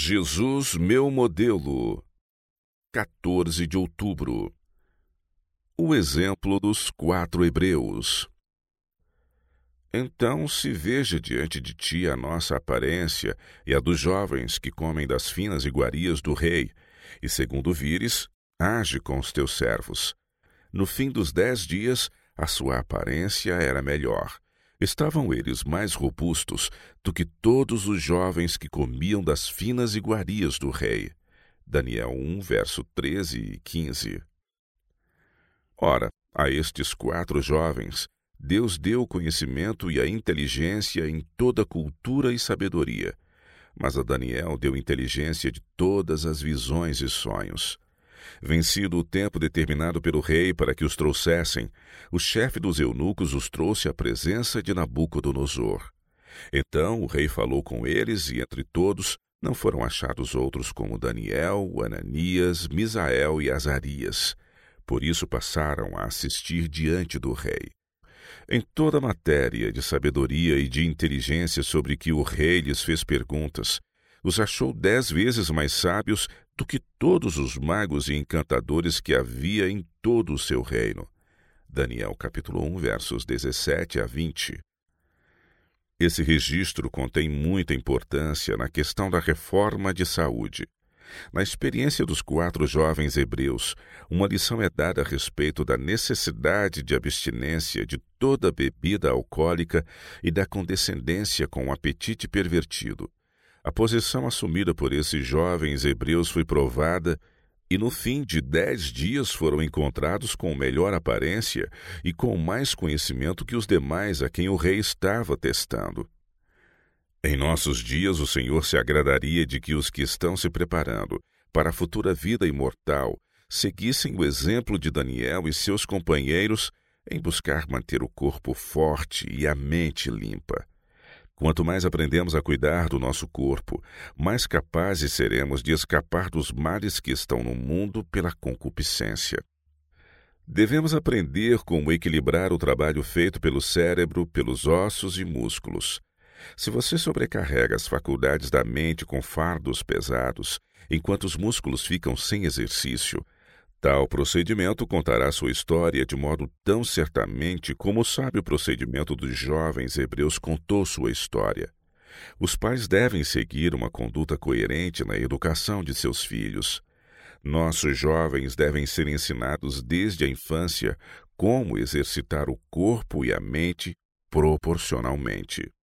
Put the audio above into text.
Jesus, meu modelo. 14 de outubro. O exemplo dos 4 hebreus. Então se veja diante de ti a nossa aparência e a dos jovens que comem das finas iguarias do rei, e segundo vires, age com os teus servos. No fim dos 10 dias, a sua aparência era melhor. Estavam eles mais robustos do que todos os jovens que comiam das finas iguarias do rei. Daniel 1, verso 13 e 15. Ora, a estes 4 jovens, Deus deu o conhecimento e a inteligência em toda cultura e sabedoria. Mas a Daniel deu inteligência de todas as visões e sonhos. Vencido o tempo determinado pelo rei para que os trouxessem, o chefe dos eunucos os trouxe à presença de Nabucodonosor. Então o rei falou com eles, e entre todos não foram achados outros como Daniel, Ananias, Misael e Azarias. Por isso passaram a assistir diante do rei. Em toda a matéria de sabedoria e de inteligência sobre que o rei lhes fez perguntas, os achou 10 vezes mais sábios do que todos os magos e encantadores que havia em todo o seu reino. Daniel capítulo 1, versos 17 a 20. Esse registro contém muita importância na questão da reforma de saúde. Na experiência dos 4 jovens hebreus, uma lição é dada a respeito da necessidade de abstinência de toda bebida alcoólica e da condescendência com o apetite pervertido. A posição assumida por esses jovens hebreus foi provada e no fim de 10 dias foram encontrados com melhor aparência e com mais conhecimento que os demais a quem o rei estava testando. Em nossos dias, o Senhor se agradaria de que os que estão se preparando para a futura vida imortal seguissem o exemplo de Daniel e seus companheiros em buscar manter o corpo forte e a mente limpa. Quanto mais aprendemos a cuidar do nosso corpo, mais capazes seremos de escapar dos males que estão no mundo pela concupiscência. Devemos aprender como equilibrar o trabalho feito pelo cérebro, pelos ossos e músculos. Se você sobrecarrega as faculdades da mente com fardos pesados, enquanto os músculos ficam sem exercício, tal procedimento contará sua história de modo tão certamente como o sábio procedimento dos jovens hebreus contou sua história. Os pais devem seguir uma conduta coerente na educação de seus filhos. Nossos jovens devem ser ensinados desde a infância como exercitar o corpo e a mente proporcionalmente.